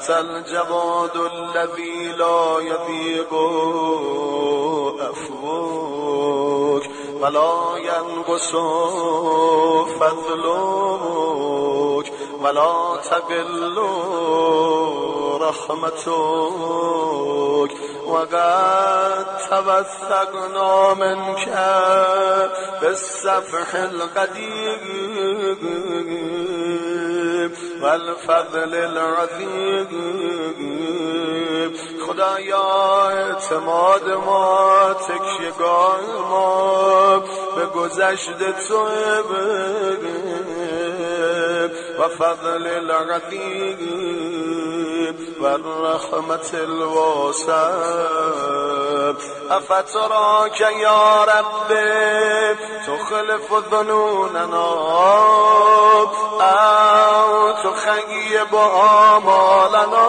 أنت الجواد الذي لا يضيق عفوك ولا ينقص فضلك ولا تقل رحمتك وقد توثقنا منك بالسفح القديم والفضل العظيم. خدایا اعتماد ما، تکیهگاه ما به گذشت تو و فضل العظیم و الرحمت الواسع. افتراک یا رب تخلف ظنوننا او تخیب آمالنا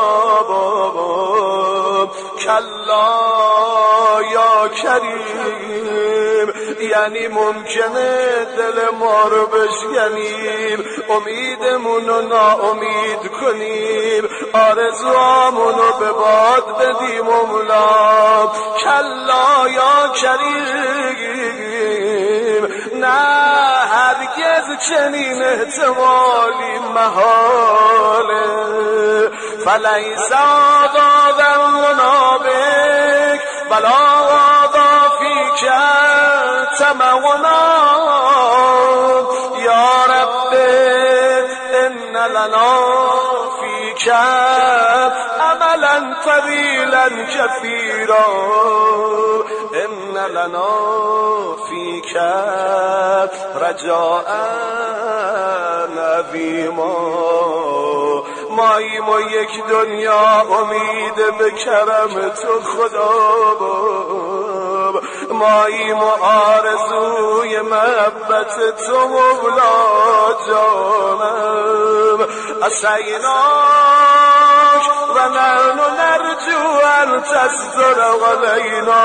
کلا یا کریم. یعنی ممکنه دل ما رو بشکنیم، امیدمون رو ناامید کنیم، آرزوامون رو به باد بدیم مولا. کلا یا کریم، نه هرگز چنین احتمالی محاله. فلیس آذا ذنبنا بک بلا آذا فیک تمعنا یا رب ان لنا فیک املا طویلا کثیرا ان لنا فیک رجاء عظیما. ماییم و یک دنیا امید به کرم تو خدا، ماییم و آرزوی محبت تو مولا جانم. عصیناک و نحن نرجو ان تستر علینا.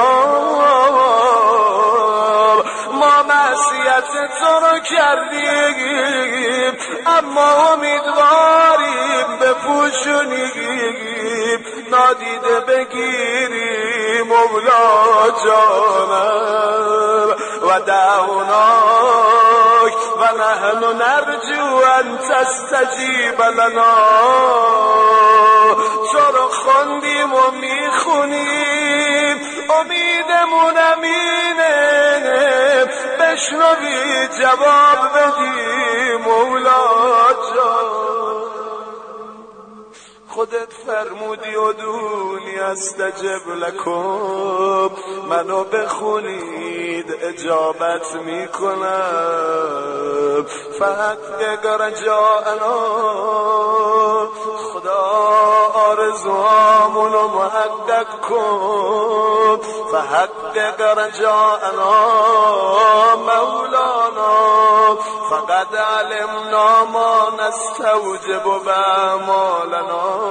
ما معصیت تو رو کردیم اما امیدواریم بپوشونیم، نادیده بگیریم مولا جانم. و دعوناک و نحن نرجو ان تستجیب لنا. تو رو خوندیم و میخونیم، امیدمون امینه، بشنوی جواب بدی مولا جان. خودت فرمودی ادعونی استجب لکم، منو بخونید اجابت میکنم. فحقق رجاءنا، خدا آرزوامونو محقق کن. فحقق رجاءنا مولانا، فقد علمنا ما نستوجب باعمالنا.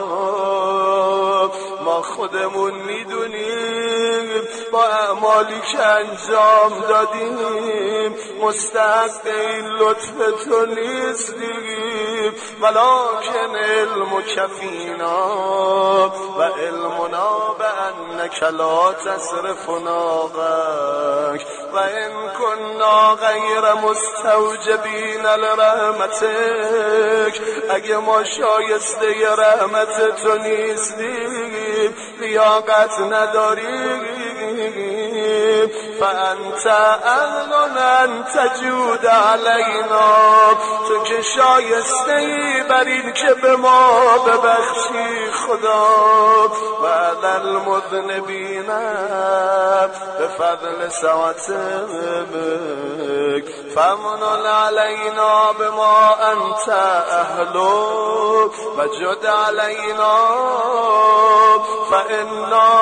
ما خودمون میدونیم با اعمالی که انجام دادیم مستحق این لطف تو نیستیم، ولکن علم کفینا و علمنا به انک لا تصرفنا غیرک و ان کنا غیر مستوجبین لرحمتک. اگه ما شایسته رحمت تو نیستیم، لیاقت نداریم، فانت اهل ان تجود علینا. تو که شایسته ای بر این که به ما ببخشی خدا. و علی المذنبین به فضل سعتک فمن علینا بما انت اهلو و جد علینا فانا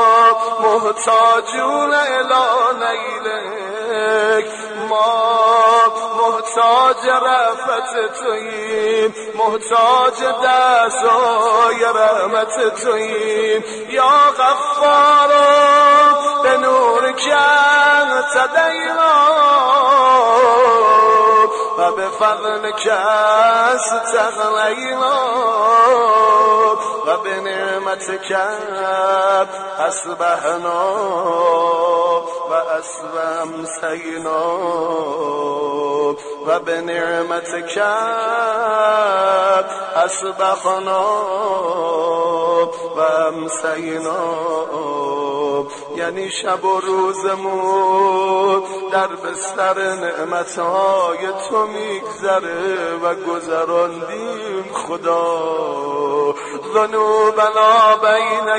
محتاجون الی نیلک. ما محتاج رحمت توییم، محتاج دستای رحمت توییم. یا غفار به نور کن تدینا و به فضلك استغنینا و به نعمتك اصبحنا و امسینا و به نعمتك اصبحنا و امسینا. یعنی شب و روزمون در بستر نعمتهای تو میگذره و گذراندیم خدا. ذنوبنا بین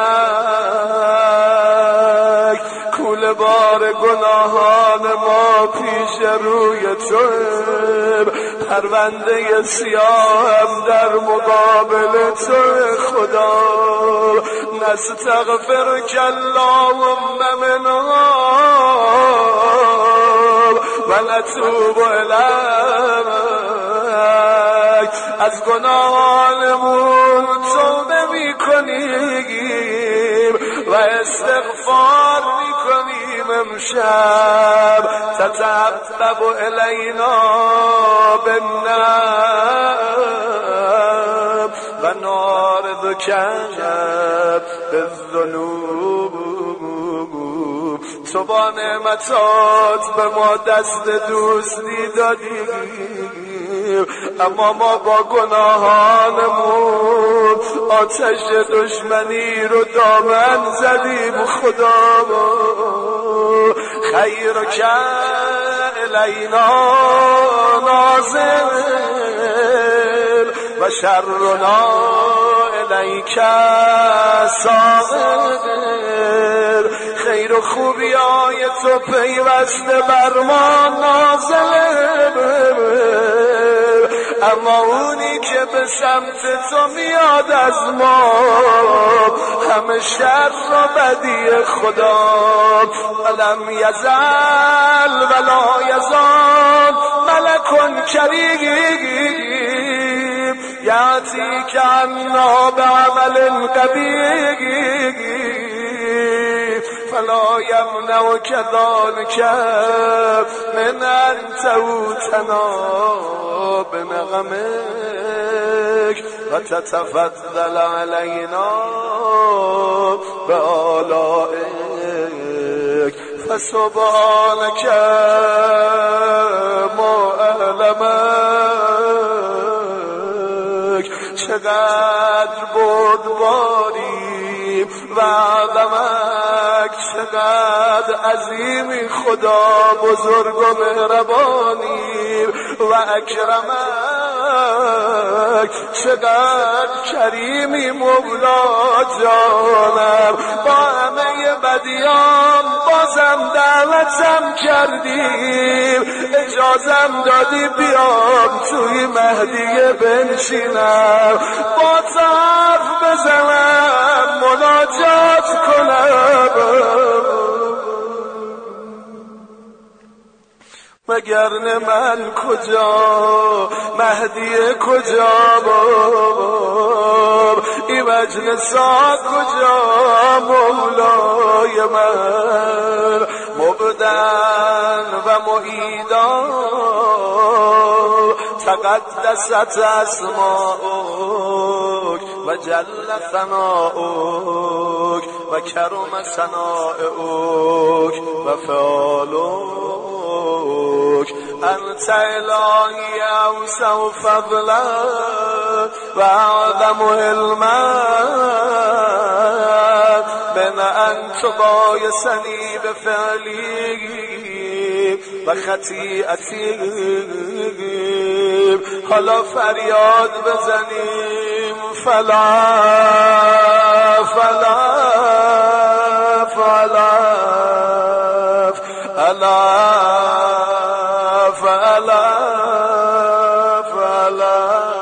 یدک، کول بار گناهان ما پیش روی تو، پرونده سیاهم در مقابل تو خدا. نستغفرک اللهم منا و نتوب الیک. از گناهانمون توبه میکنیم و استغفار میکنیم. امشب تتعبب الینا بالنعم و نارضک بالذنوب. تو با نعمتات به ما دست دوستی دادی، اما ما با گناهانمون آتش دشمنی رو دامن زدیم. خدا خیرک الینا نازل و شرنا الیک صاغر. خیر و خوبی های تو پیوسته بر ما نازله، اما اونی که به سمت تو میاد از ما همه شر و بدی خدا. ولم یزل ولا یزال ملک کریم یأتی کعنا بعمل قبیح فلا یمنعک ذلک من ان تعوتنا بنغمک و تتفضل علینا بآلائک. فسبحانک ما اعلمک. چقدر بردباری و عظمت، چقدر عظیمی خدا، بزرگ و مهربانی و اکرمک، چقدر کریمی مولا جانم. با همه بدیام بازم دعوتم کردیم، اجازم دادی بیام توی مهدیه بنشینم، با حرف بزنم، مناجات کنم. وگرنه من کجا، مهدی کجا، باب این مجلسا کجا، مولای من مبدن و معیدا. تقدست اسماؤک و جل ثناؤک و کرم ثناؤک و فعالک. انت الهی اوسع فضلا و اعظم علما من ان تبایسنی بفعلی و خطیئتی. حالا فریاد بزنیم فلا فلا فلا فلا فلا فلا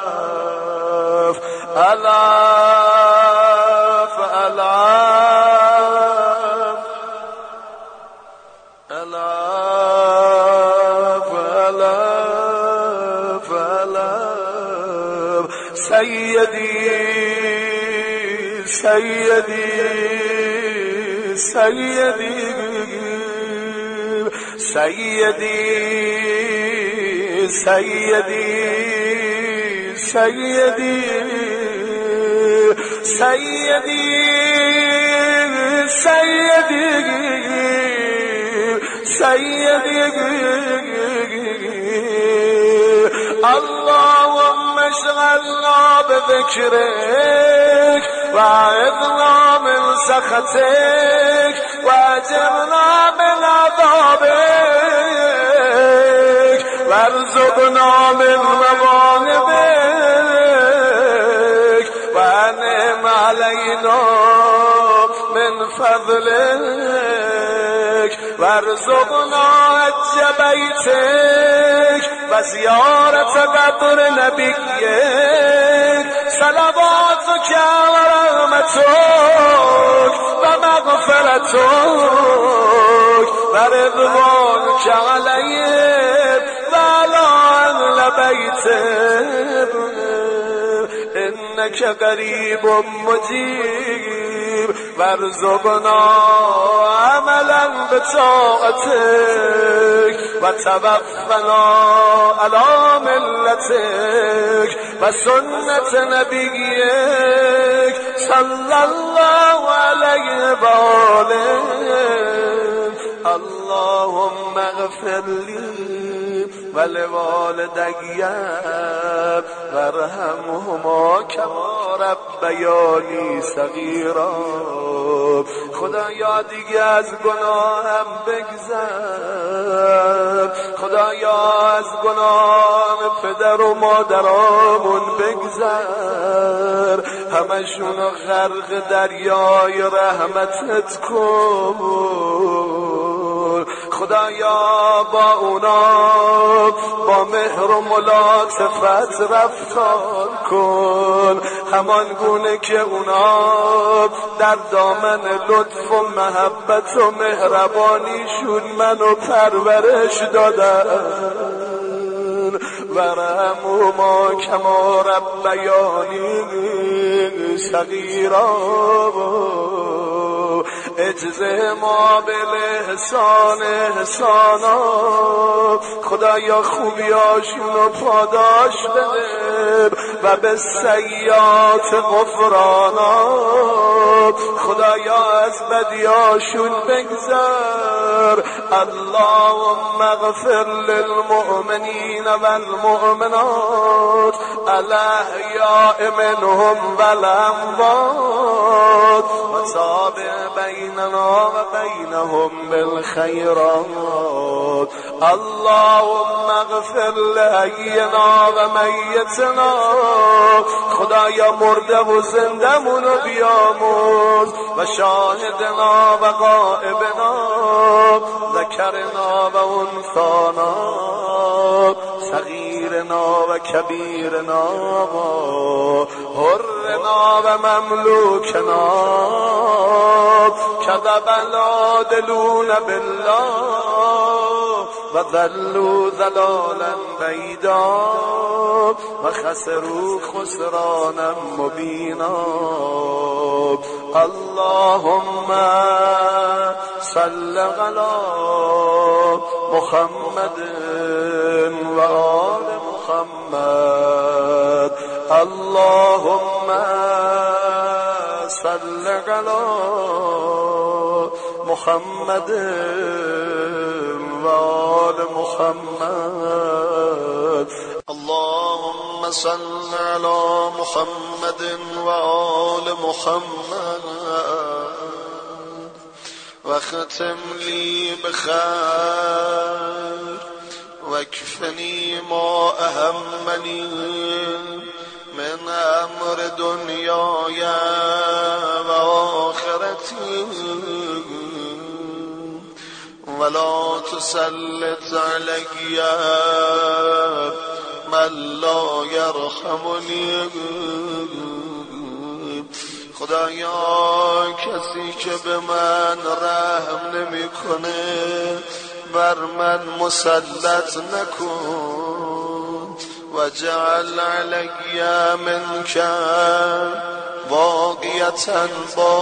فلا سیدی سیدی سیدی سیدی سیدی سیدی اللهم اشغلنا بذكرك وأعذنا من سخطك وأجرنا من عذابك وارزقنا من مغانمك وأنعم علينا من فضلك وارزقنا حج بيتك وزيارة قبر نبيك صلواتك ورحمتك ومغفرتك ورضوانك عليهم وعلى أهل بيتك إنك قريب مجيب وارزقنا عملا بطاعتك وتوفنا على ملتك وسنة نبيك صلى الله عليه وآله اللهم اغفر لي ولوالدي وارحمهما كما ربياني صغيرا خدایا دیگه از گناهم بگذر خدایا از گناهم پدر و مادرامون بگذر همشون غرق دریای رحمتت کن خدایا با اونا با مهر و ملاطفت رفتار کن همان گونه که اونا در دامن لطف و محبت و مهربانیشون منو پرورش دادن ورحمهما کما ربیانی صغیرا اجزه ما بالاحسان احسانا خدایا خوبیاشونو پاداش بده و به سیئات غفرانا خدایا از بدیاشون بگذر اللهم اغفر للمؤمنین والمؤمنات الاحیاء منهم والاموات وتابع بيننا وبينهم بالخيرات اللهم اغفر لحينا وميتنا خدایا مرده و زندمونو بیامرز و شاهدنا و غائبنا ذکرنا و انثانا صغیرنا و کبیرنا حرنا و مملوکنا كذب العادلون بالله وذلوا ذلالا بعيدا وخسروا خسرانا مبينا اللهم صل على محمد وآل محمد اللهم صل على محمد وآل محمد اللهم صل على محمد وآل محمد واختم لي بخير واكفني ما أهمني من أمر دنياي وآخرتي ولا تسلط علي من لا يرحمني خدایا کسی که به من رحم نمیکنه بر من مسلط نکن وجعل علی منك باقیة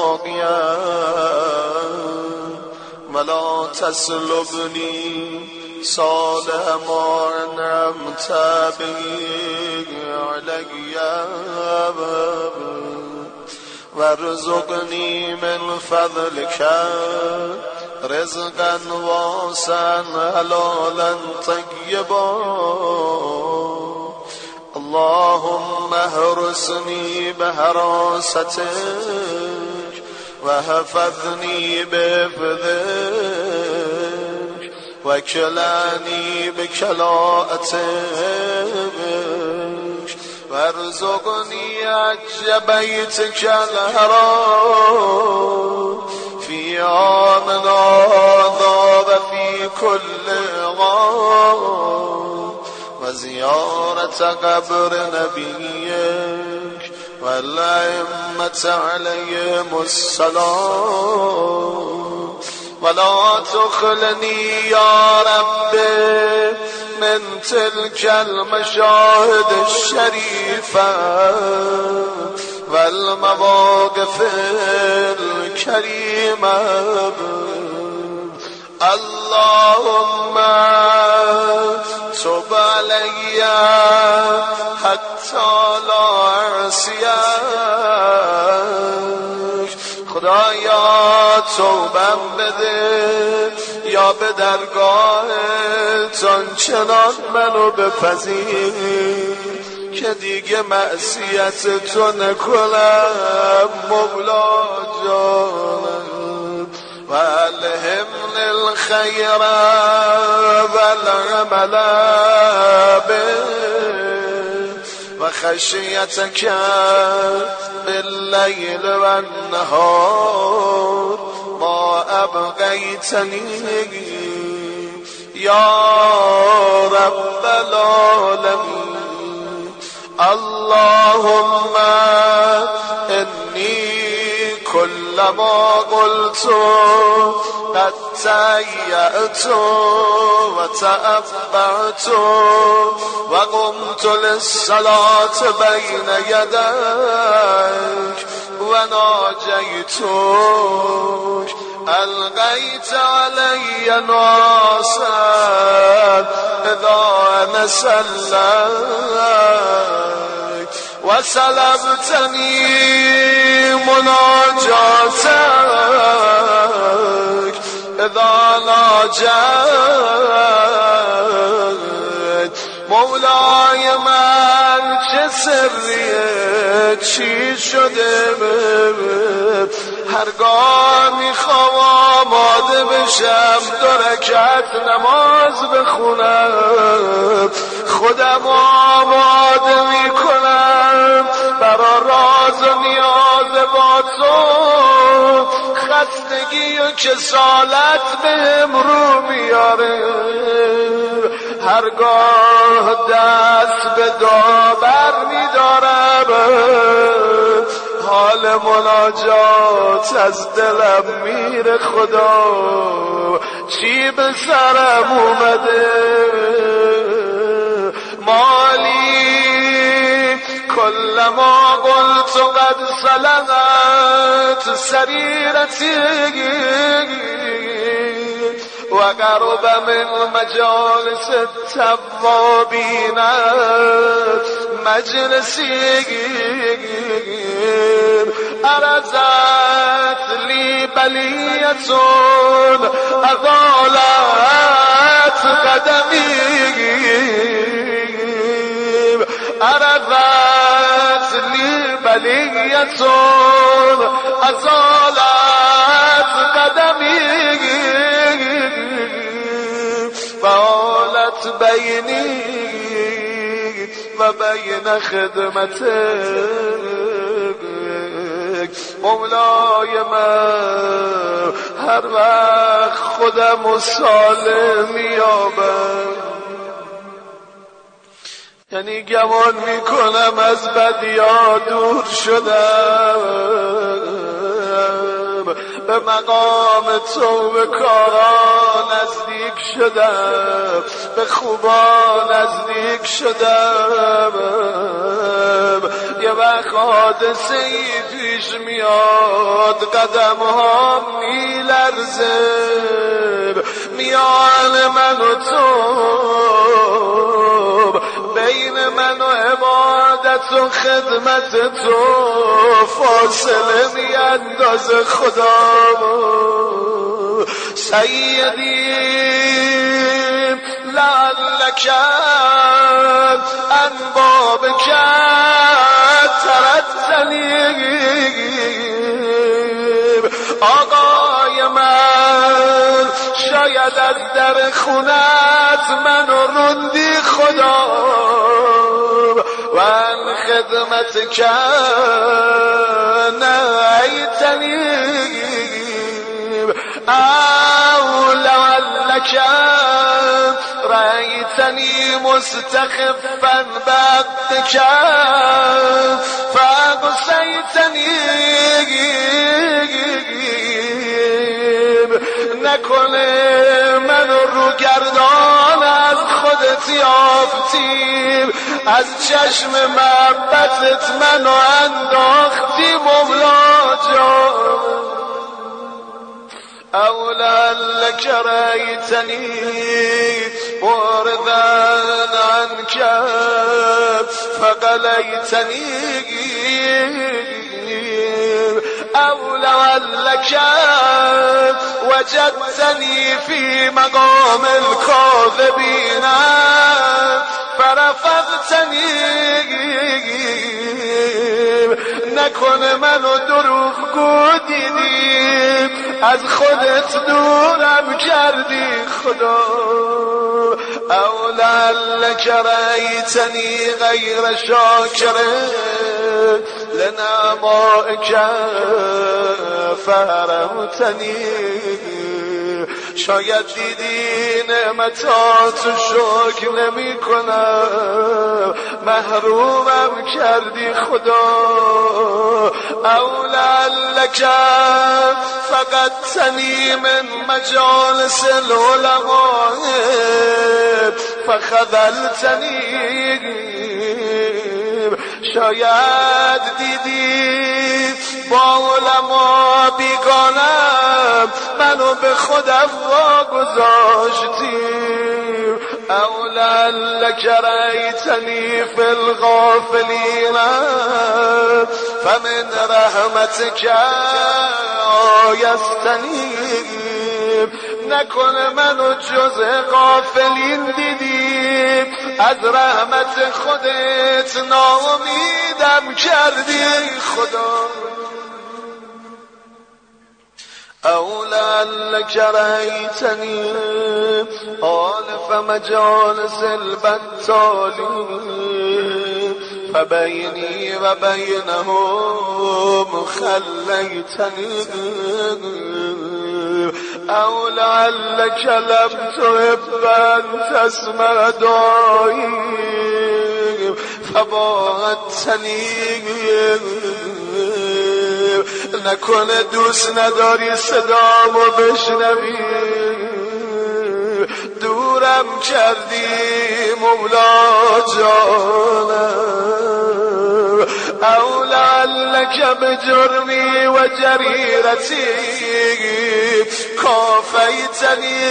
باقیة ولا تسلبنی صالح ما أنعمت به علي وارزقني من فضلك رزقا واسعا حلالا طيبا اللهم احرسني بحراستك وحفظني بحفظك وكلاني بكلاءتك وارزقني عج بيتك الحرام في عام هذا وفي كل عام وزيارة قبر نبيك والأئمة عليهم السلام ولا تخلني يا رب من تلك المشاهد الشريفة والمواقف الكريمة اللهم تب علي حتى لا أعصيك خدایا توبم بده یا به درگاهت آنچنان منو بپذیر که دیگه معصیت تو نکنم مولا جانم و الهمنی الخیر و العمل به و خشیتک باللیل و النهار ما ابقیتنی یا رب العالمین اللهم انی كلما قلت قد تهيأت وتأبعت وقمت للصلاة بين يديك وناجيتك ألقيت علي ناسا إذا أنا سليت وسلبتني مناجاتك إذا ناجيت مولای من چه سریه چی شده هرگاه میخوام آماده بشم 2 رکعت نماز بخونم خودم آماده میکنم برا راز و نیاز با تو خستگی و کسالت بهم رو میاره هرگاه دست به داور میدارم حال مناجات از دلم میره خدا چی به سرم اومده مالی كلما قلت قد سلغت سريرتي وقرب من مجالس التوابين مجلسي أرزت لي بلية أضالت قدمي أرزت لي بلية أزالت قدمي فالت بيني وبين خدمتك مولای من هر وقت خودم و سالم میابم یعنی گمان میکنم از بدیا دور شدم به مقام تو به کارا نزدیک شدم به خوبا نزدیک شدم یه وقت حادثه ای پیش میاد قدم ها میلرزه میان من و تو، بین من و عبادت و خدمت تو فاصله میانداز خدا. سیدی لعلک ان بابک ترتنی، آقای من شاید از در خونت منو روندی خدا، و ان خدمت کن ایتنی او لعلک رأیتنی مستخفا بعدک فاغسیتنی، نکنه منو رو گردان از خودت یافتیم، از چشم محبتت منو انداختی مولا جان. او لعلک رأیتنی معرضا عنک فقلیتنی، او لعلک وجدتنی فی مقام الکاذبین فرفضتنی، نکنه منو دروغگو دیدی از خودت دورم کردی خدا. او لعلک رأیتنی غیر شاکر لنعمائک فحرمتنی، شاید دیدی نعمتاتو شکر نمی کنم محرومم کردی خدا. او لعلک فقدتنی من مجالس العلماء فخذلتنی، شاید دیدی با علما بیگانم منو به خودم واگذاشتی. او لعلک رأیتنی فی الغافلین فمن رحمتک آیستنی، نکنه منو جز غافلین دیدی از رحمت خودت ناامیدم کردی خدا. او لعلک رأیتنی آلف مجالس البطالین فبینی و بینهم خلیتنی، او لعلک لم تحب ان تسمع دعایی فباعدتنی، نکنه دوست نداری صدامو بشنوی دورم کردی مولا جانم. او لعلک بجرمی و جریرتی کافیتنی،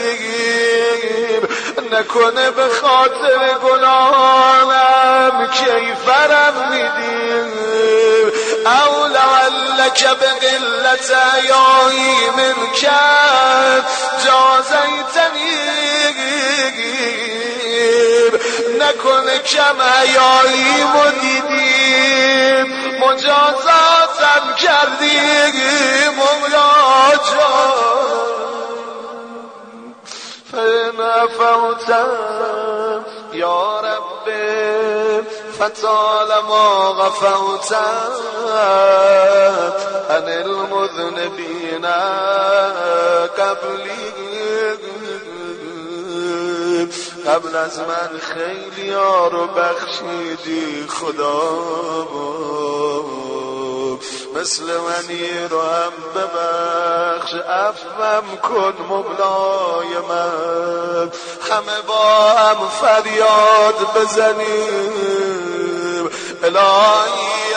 نکنه به خاطر گناهانم کیفرم میدی. او لعلک بقلت حیایی منک جازیتنی، نکنه کم حیایی دیدی مجازاتم کردی مولا جان. فإن عفوتم یا رب فطالما غفوتم عن المذنبین قبلی، قبل از من خیلی ها رو بخشیدی خدا، مثل منی رو هم ببخش عفوم کن مولای من. همه با هم فریاد بزنیم الهی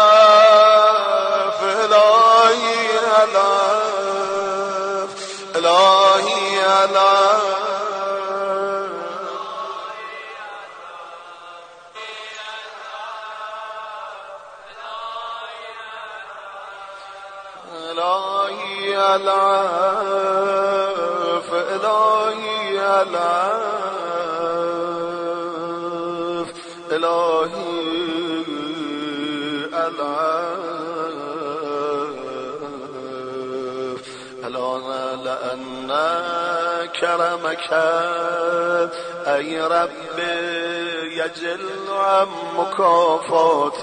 الف الهی الف العفو إلهي العفو إلهي العفو ألا لأن كرمك أي ربي يجل عن مكافات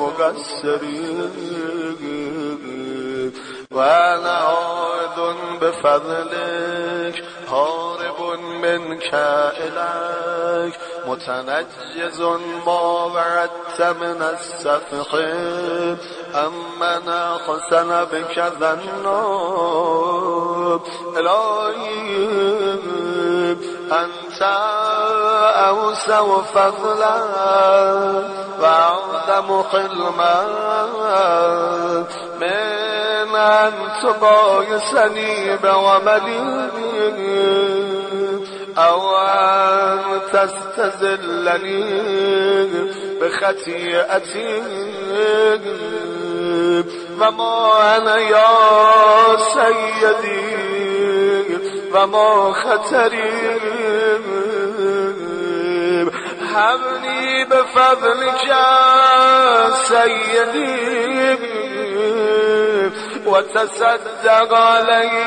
المقصرين وأنا عائد بفضلك هارب منك إليك متنجز ما وعدت من السفح أمن حسن بك ذنوب إلهي أنت أوسع فضلا وأعظم حلما من أن تقايسني بعملي أو أن تستزلني بخطيئتي وما أنا يا سيدي وما خطري هبني بفضلك سيدي وتصدق علي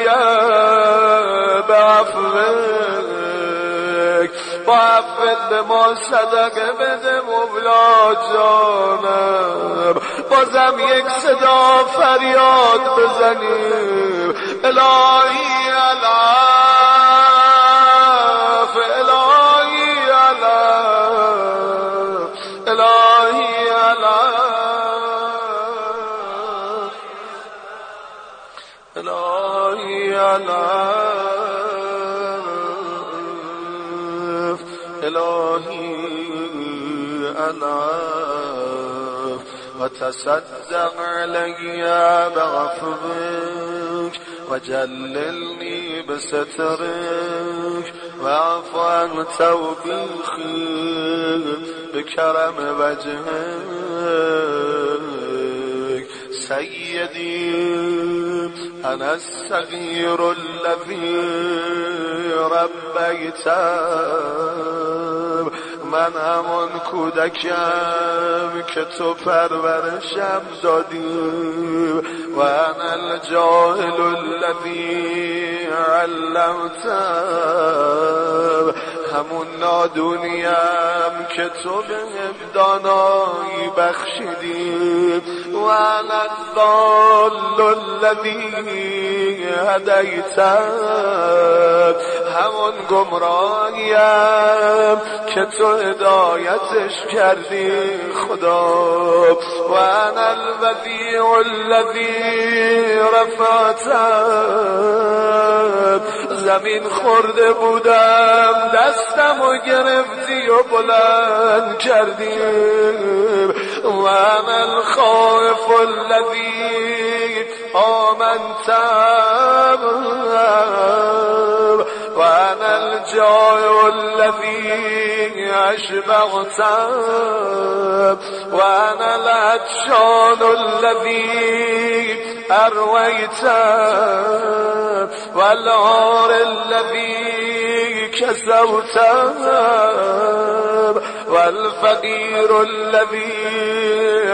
بعفوك وعفت بما صدق بده مولا جانم بازم یک صدا فریاد بزنیم الهی العفو الهی العفو الهی العفو الهی العفو الهی العفو وتصدق علي بعفوك وجللني بسترك واعف عن توبيخي بكرم وجهك سيدي أنا الصغير الذي ربيته من همون کودکم که تو پرورشم دادی و انا الجاهل الذی علمتم همون نادونیم که تو بهم دانایی بخشیدی و انا الضال الذی هدیتم همون گمراهیم که تو هدایتش کردی خدا و انا الودیع الذی رفعتم زمین خورده بودم دستمو گرفتی و بلند کردی و انا الخائف الذی آمنتم وأنا الجائع الذي أشبعتم وأنا العطشان الذي أرويتم والعار الذي كسوتم والفقير الذي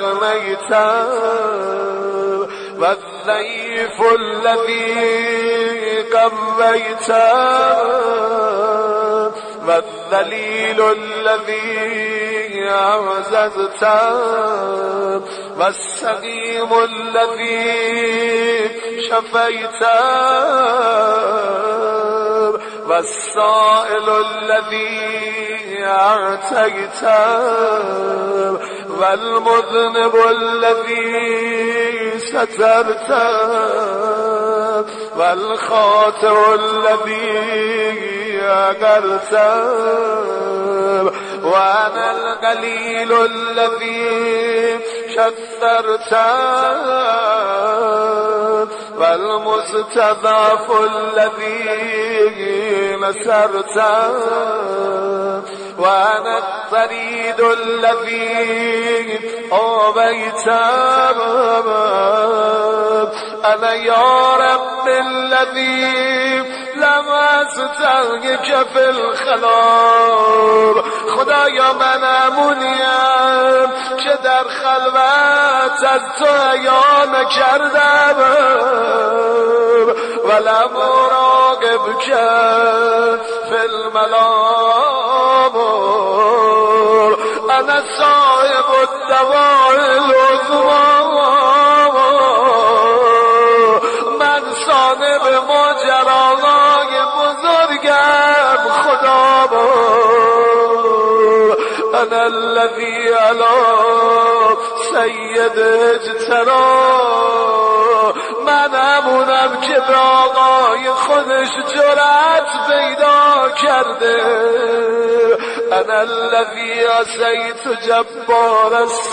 أغنيتم والضيف الذي قويته والذليل الذي أعززته والسقيم الذي شفيته والسائل الذي أعطيته والمذنب الذي سترته والخاطئ الذي أقرته وأنا القليل الذي كثرته والمستضعف الذي نصرته وأنا الطريد الذي أوبيته انا یا رب الذی لم استغیث فی الخلار. خدایا من امونیم که در خلوت از تو حیا نکردم ولم اراقب که فی المنام. انا صاحب الدواء العظمی، من صاحب ماجراهای بزرگم خدا با. انا الذی علی سید اجترا، من همونم که به آقای خودش جرأت پیدا کرده. انا الذی عصیت جبار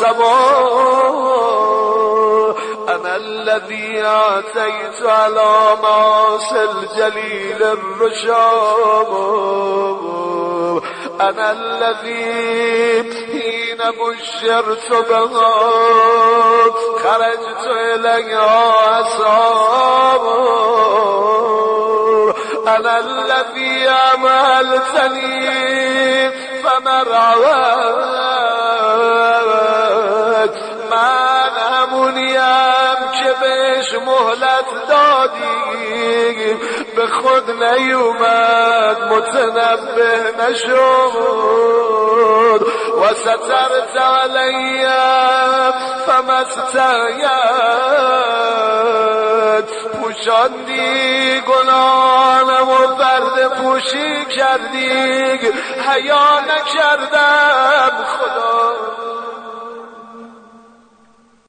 السما، انا الذی اعطیت علی معاصی الجلیل الرشام. انا الذی حین بشرت بها خرجت الیها اصحاب. انا الذی عملتنی فمرعوت، من همونیم که بهش مهلت دادیم به خود نیومد متنبه نشد. و سترت علی فمستحیت، پوشاندی گناهانم و پرده پوشی کردی حیا نکردم